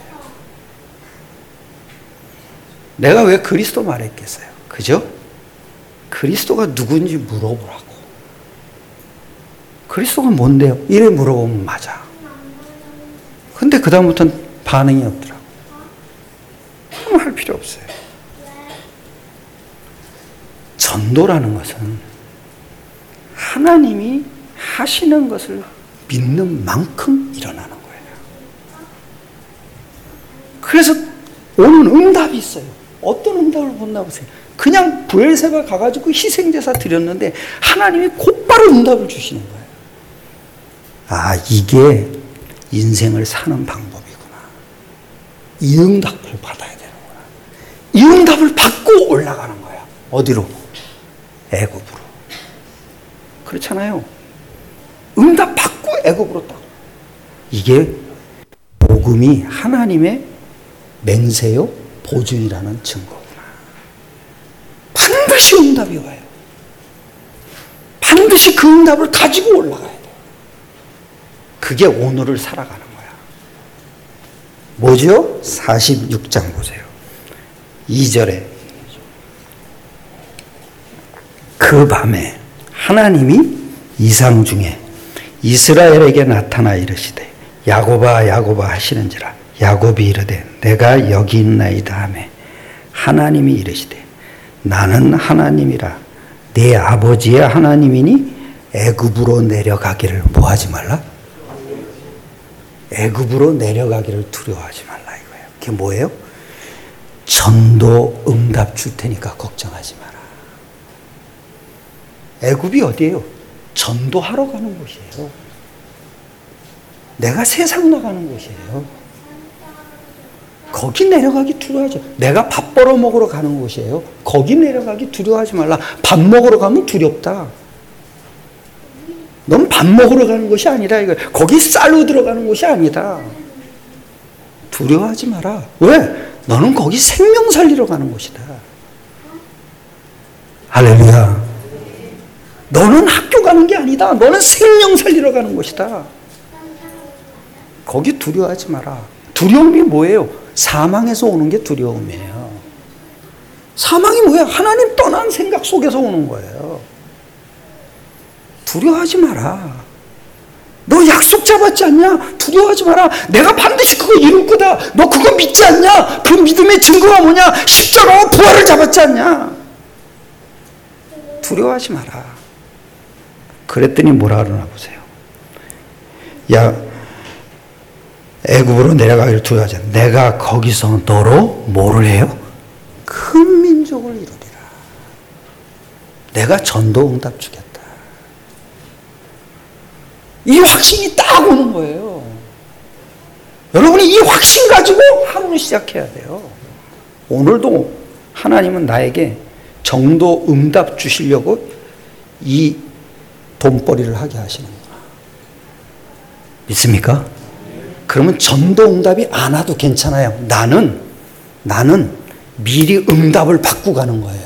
Speaker 1: 내가 왜 그리스도 말했겠어요? 그죠? 그리스도가 누군지 물어보라고. 그리스도가 뭔데요? 이래 물어보면 맞아. 근데 그다음부터는 반응이 없더라고. 그럼 할 필요 없어요. 전도라는 것은 하나님이 하시는 것을 믿는 만큼 일어나는 거예요. 그래서 오는 응답이 있어요. 어떤 응답을 본다 보세요. 그냥 브엘세바 가가지고 희생제사 드렸는데 하나님이 곧바로 응답을 주시는 거예요. 아, 이게 인생을 사는 방법이구나. 이 응답을 받아야 되는구나. 이 응답을 받고 올라가는 거야. 어디로? 애굽으로. 그렇잖아요. 응답 받고 애굽으로 딱. 이게 복음이 하나님의 맹세요, 보증이라는 증거구나. 반드시 응답이 와요. 반드시 그 응답을 가지고 올라가야 돼요. 그게 오늘을 살아가는 거야. 뭐죠? 사십육 장 보세요. 이 절에 그 밤에 하나님이 이상 중에 이스라엘에게 나타나 이르시되 야곱아 야곱아 하시는지라 야곱이 이르되 내가 여기 있나이다 하매 하나님이 이르시되 나는 하나님이라 네 아버지의 하나님이니 애굽으로 내려가기를 뭐하지 말라? 애굽으로 내려가기를 두려워하지 말라 이거예요. 그게 뭐예요? 전도 응답 줄 테니까 걱정하지 마라. 애굽이 어디예요? 전도하러 가는 곳이에요. 내가 세상 나가는 곳이에요. 거기 내려가기 두려워하죠. 내가 밥 벌어 먹으러 가는 곳이에요. 거기 내려가기 두려워하지 말라. 밥 먹으러 가면 두렵다. 넌 밥 먹으러 가는 곳이 아니라 이거 거기 쌀로 들어가는 곳이 아니다. 두려워하지 마라. 왜? 너는 거기 생명 살리러 가는 곳이다. 할렐루야. 너는 학교 가는 게 아니다. 너는 생명 살리러 가는 곳이다. 거기 두려워하지 마라. 두려움이 뭐예요? 사망에서 오는 게 두려움이에요. 사망이 뭐야? 하나님 떠난 생각 속에서 오는 거예요. 두려워하지 마라. 너 약속 잡았지 않냐? 두려워하지 마라. 내가 반드시 그거 이룰 거다. 너 그거 믿지 않냐? 그 믿음의 증거가 뭐냐? 십자가와 부활을 잡았지 않냐? 두려워하지 마라. 그랬더니 뭐라 그러나 보세요. 야, 애굽으로 내려가기를 두려워하지. 내가 거기서 너로 뭐를 해요? 큰 민족을 이루리라. 내가 전도응답 주겠다. 이 확신이 딱 오는 거예요. 여러분이 이 확신 가지고 하루를 시작해야 돼요. 오늘도 하나님은 나에게 전도응답 주시려고 이 돈벌이를 하게 하시는구나. 믿습니까? 그러면 전도응답이 안 와도 괜찮아요. 나는 나는 미리 응답을 받고 가는 거예요.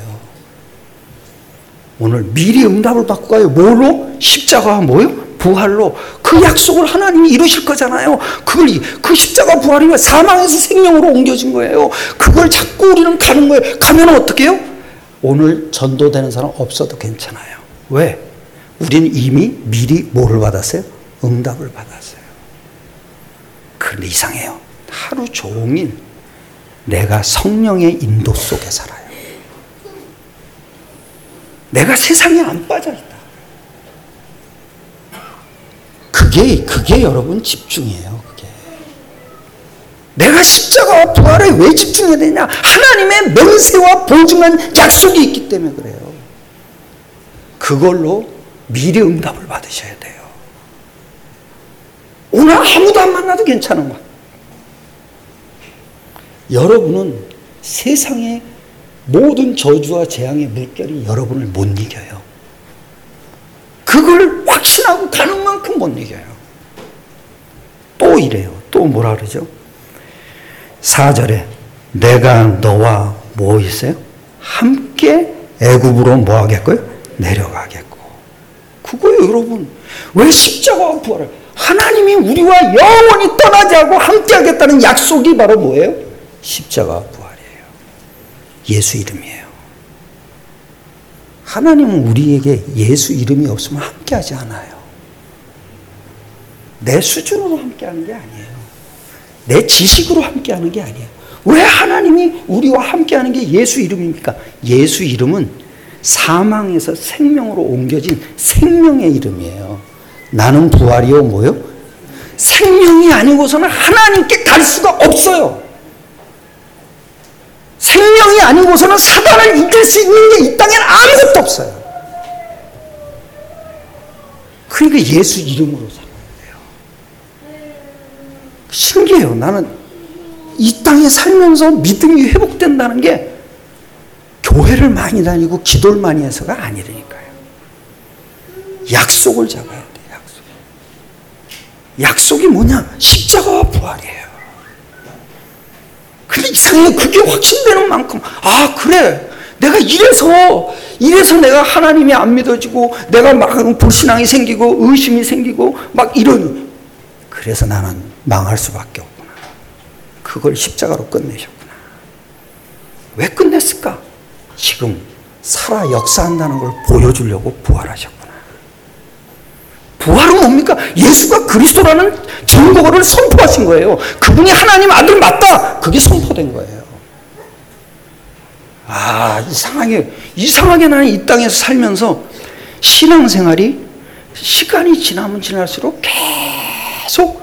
Speaker 1: 오늘 미리 응답을 받고 가요. 뭐로? 십자가와 뭐요? 부활로. 그 약속을 하나님이 이루실 거잖아요. 그걸, 그 십자가 부활이면 사망에서 생명으로 옮겨진 거예요. 그걸 잡고 우리는 가는 거예요. 가면 어떻게 해요? 오늘 전도되는 사람 없어도 괜찮아요. 왜? 우리는 이미 미리 뭐를 받았어요? 응답을 받았어요. 그런데 이상해요. 하루 종일 내가 성령의 인도 속에 살아요. 내가 세상에 안 빠져있다. 그게, 그게 여러분 집중이에요. 그게. 내가 십자가와 부활에 왜 집중해야 되냐? 하나님의 맹세와 보증한 약속이 있기 때문에 그래요. 그걸로 미리 응답을 받으셔야 돼요. 오늘 아무도 안 만나도 괜찮은 거야. 여러분은 세상의 모든 저주와 재앙의 물결이 여러분을 못 이겨요. 그걸 확신하고 가는 만큼 못 이겨요. 또 이래요. 또 뭐라 그러죠? 사 절에 내가 너와 뭐 있어요? 함께 애굽으로 뭐 하겠고요? 내려가겠고. 그거예요, 여러분. 왜 십자가와 부활을? 하나님이 우리와 영원히 떠나지 않고 함께 하겠다는 약속이 바로 뭐예요? 십자가와 부활이에요. 예수 이름이에요. 하나님은 우리에게 예수 이름이 없으면 함께 하지 않아요. 내 수준으로 함께 하는 게 아니에요. 내 지식으로 함께 하는 게 아니에요. 왜 하나님이 우리와 함께 하는 게 예수 이름입니까? 예수 이름은 사망에서 생명으로 옮겨진 생명의 이름이에요. 나는 부활이요 뭐요? 생명이 아니고서는 하나님께 갈 수가 없어요. 생명이 아니고서는 사단을 이길 수 있는 게 이 땅에는 아무것도 없어요. 그러니까 예수 이름으로 살아야 돼요. 신기해요. 나는 이 땅에 살면서 믿음이 회복된다는 게 교회를 많이 다니고 기도를 많이 해서가 아니라니까요. 약속을 잡아야 돼요. 약속. 약속이 뭐냐? 십자가와 부활이에요. 근데 이상해요. 그게 확신되는 만큼 아 그래 내가 이래서 이래서 내가 하나님이 안 믿어지고 내가 막 불신앙이 생기고 의심이 생기고 막 이런 그래서 나는 망할 수밖에 없구나. 그걸 십자가로 끝내셨구나. 왜 끝냈을까? 지금 살아 역사한다는 걸 보여주려고 부활하셨구나. 부활은 뭡니까? 예수가 그리스도라는 증거를 선포하신 거예요. 그분이 하나님 아들 맞다. 그게 선포된 거예요. 아, 이상하게, 이상하게 나는 이 땅에서 살면서 신앙생활이 시간이 지나면 지날수록 계속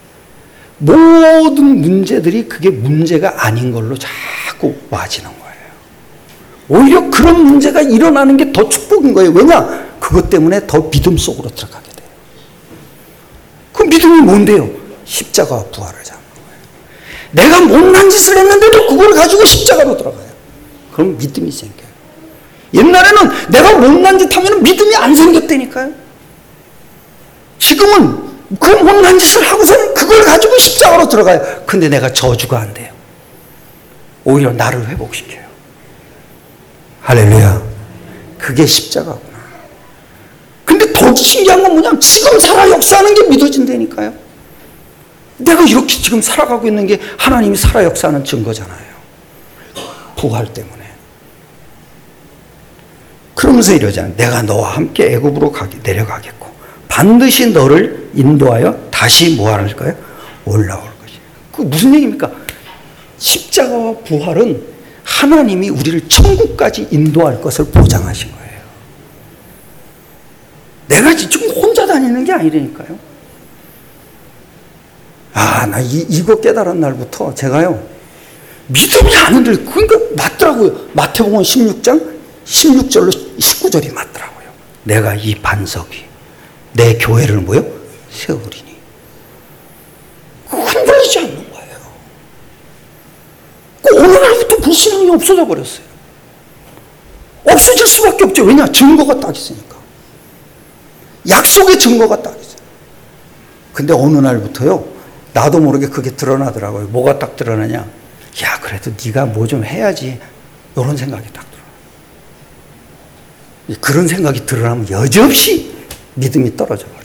Speaker 1: 모든 문제들이 그게 문제가 아닌 걸로 자꾸 와지는 거예요. 오히려 그런 문제가 일어나는 게 더 축복인 거예요. 왜냐? 그것 때문에 더 믿음 속으로 들어가게 돼요. 그 믿음이 뭔데요? 십자가와 부활을 잡는 거예요. 내가 못난 짓을 했는데도 그걸 가지고 십자가로 들어가요. 그럼 믿음이 생겨요. 옛날에는 내가 못난 짓 하면 믿음이 안 생겼다니까요. 지금은 그 못난 짓을 하고서는 그걸 가지고 십자가로 들어가요. 근데 내가 저주가 안 돼요. 오히려 나를 회복시켜요. 할렐루야. 그게 십자가구나. 근데 더 신기한 건 뭐냐면 지금 살아 역사하는 게 믿어진다니까요. 내가 이렇게 지금 살아가고 있는 게 하나님이 살아 역사하는 증거잖아요. 부활 때문에. 그러면서 이러잖아요. 내가 너와 함께 애굽으로 가게, 내려가겠고 반드시 너를 인도하여 다시 뭐 하는 거예요? 올라올 것이에요. 그 무슨 얘기입니까? 십자가와 부활은 하나님이 우리를 천국까지 인도할 것을 보장하신 거예요. 내가 지금 혼자 다니는 게 아니라니까요. 아, 아, 나 이, 이거 깨달은 날부터 제가요, 믿음이 안 흔들, 그러니까 맞더라고요. 마태복음 십육 장 십육 절로 십구 절이 맞더라고요. 내가 이 반석이 내 교회를 뭐요? 세우리니. 흔들리지 않는 거예요. 그 어느 날부터 불신앙이 없어져 버렸어요. 없어질 수밖에 없죠. 왜냐? 증거가 딱 있으니까. 약속의 증거가 딱 있어요. 근데 어느 날부터요, 나도 모르게 그게 드러나더라고요. 뭐가 딱 드러나냐? 야, 그래도 네가 뭐 좀 해야지. 이런 생각이 딱 들어요. 그런 생각이 드러나면 여지없이 믿음이 떨어져 버려요.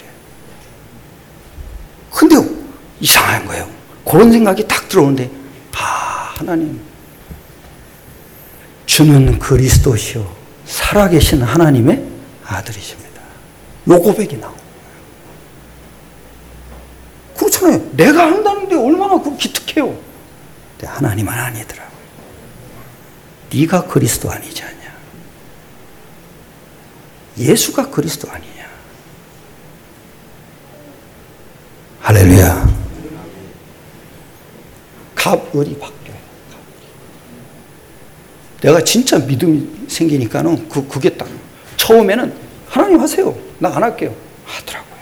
Speaker 1: 근데 이상한 거예요. 그런 생각이 딱 들어오는데, 아, 하나님, 주는 그리스도시요 살아계신 하나님의 아들이십니다. 요 고백이 나오는 거예요. 그렇잖아요. 내가 한다는데 얼마나 그 기특해요. 근데 하나님은 아니더라고요. 네가 그리스도 아니지 않냐. 예수가 그리스도 아니냐. 할렐루야. 갑을이 바뀌어요. 내가 진짜 믿음이 생기니까는 그, 그게 딱, 처음에는 하나님 하세요. 나 안 할게요. 하더라고요.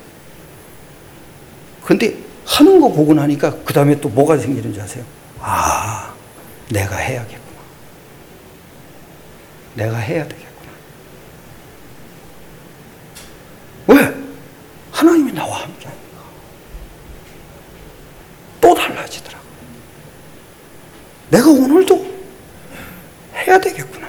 Speaker 1: 근데 하는 거 보고 나니까 그 다음에 또 뭐가 생기는지 아세요? 아, 내가 해야겠구나. 내가 해야 되겠구나. 왜? 하나님이 나와 함께 하니까. 또 달라지더라고요. 내가 오늘도 해야 되겠구나.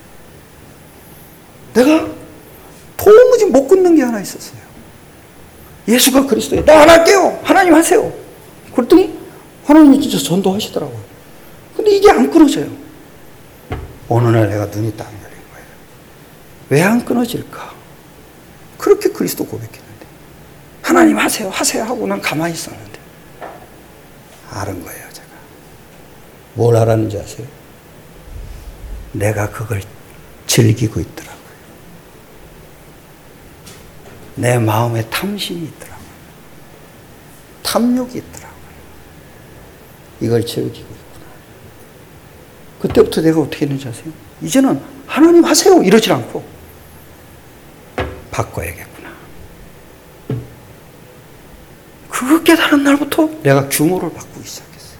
Speaker 1: 내가 도무지 못 끊는 게 하나 있었어요. 예수가 그리스도예요. 나 안 할게요. 하나님 하세요. 그랬더니 하나님이 진짜 전도하시더라고요. 근데 이게 안 끊어져요. 어느 날 내가 눈이 딱 열린 거예요. 왜 안 끊어질까? 그렇게 그리스도 고백했는데, 하나님 하세요, 하세요 하고 난 가만히 있었는데, 알은 거예요, 제가. 뭘 알았는지 아세요? 내가 그걸 즐기고 있더라고요. 내 마음에 탐심이 있더라고요. 탐욕이 있더라고요. 이걸 즐기고 있구나. 그때부터 내가 어떻게 했는지 아세요? 이제는 하나님 하세요 이러지 않고 바꿔야겠구나. 그거 깨달은 날부터 내가 규모를 바꾸기 시작했어요.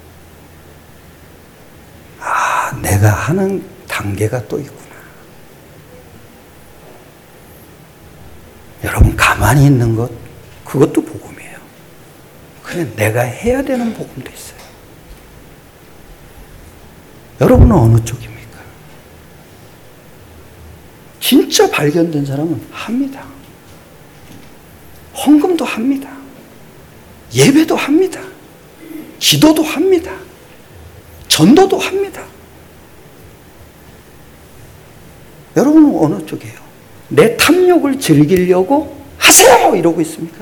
Speaker 1: 아, 내가 하는 단계가 또 있구나. 여러분, 가만히 있는 것, 그것도 복음이에요. 그냥 내가 해야 되는 복음도 있어요. 여러분은 어느 쪽입니까? 진짜 발견된 사람은 합니다. 헌금도 합니다. 예배도 합니다. 기도도 합니다. 전도도 합니다. 여러분은 어느 쪽이에요? 내 탐욕을 즐기려고 하세요! 이러고 있습니까?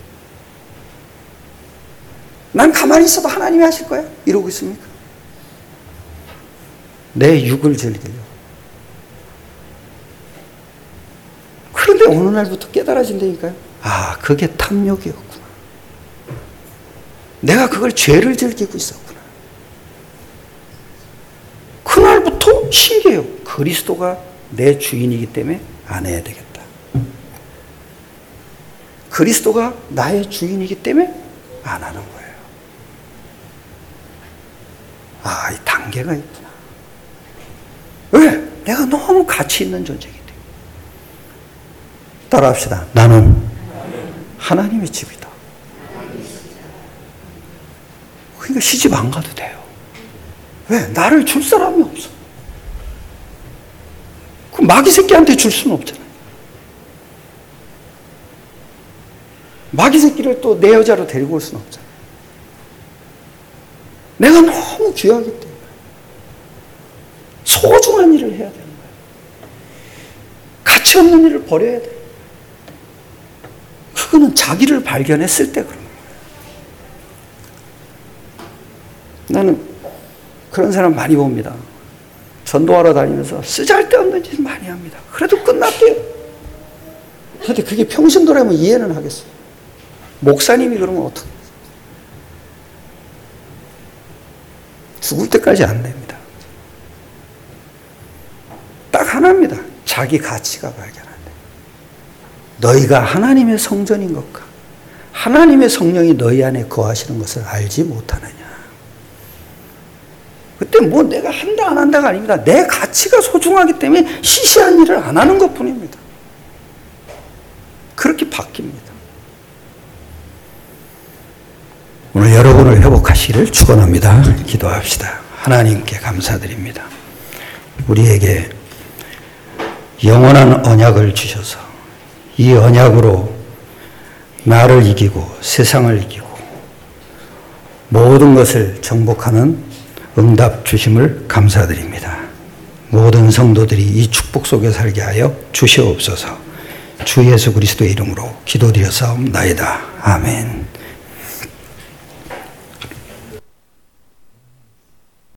Speaker 1: 난 가만히 있어도 하나님이 하실 거야? 이러고 있습니까? 내 육을 즐기려고. 그런데 어느 날부터 깨달아진다니까요. 아, 그게 탐욕이었구나. 내가 그걸 죄를 즐기고 있었구나. 그날부터 신기해요. 그리스도가 내 주인이기 때문에 안 해야 되겠다. 그리스도가 나의 주인이기 때문에 안 하는 거예요. 아, 이 단계가 있구나. 왜? 내가 너무 가치 있는 존재이기 때문에. 따라합시다. 나는 하나님의 집이다. 그러니까 시집 안 가도 돼요. 왜? 나를 줄 사람이 없어. 그 마귀 새끼한테 줄 수는 없잖아요. 마귀 새끼를 또 내 여자로 데리고 올 수는 없잖아요. 내가 너무 귀하기 때문에 소중한 일을 해야 되는 거예요. 가치 없는 일을 버려야 돼요. 그거는 자기를 발견했을 때 그런 거예요. 나는 그런 사람 많이 봅니다. 전도하러 다니면서 쓰잘데없는 짓 많이 합니다. 그래도 끝났대요. 그런데 그게 평신도라면 이해는 하겠어요. 목사님이 그러면 어떻게? 죽을 때까지 안 됩니다. 딱 하나입니다. 자기 가치가 발견한다. 너희가 하나님의 성전인 것과 하나님의 성령이 너희 안에 거하시는 것을 알지 못하느냐. 그때 뭐 내가 한다 안 한다가 아닙니다. 내 가치가 소중하기 때문에 시시한 일을 안 하는 것뿐입니다. 그렇게 바뀝니다. 오늘 여러분을 회복하시기를 축원합니다. 기도합시다. 하나님께 감사드립니다. 우리에게 영원한 언약을 주셔서 이 언약으로 나를 이기고 세상을 이기고 모든 것을 정복하는 응답 주심을 감사드립니다. 모든 성도들이 이 축복 속에 살게 하여 주시옵소서. 주 예수 그리스도의 이름으로 기도드려 사옵나이다. 아멘.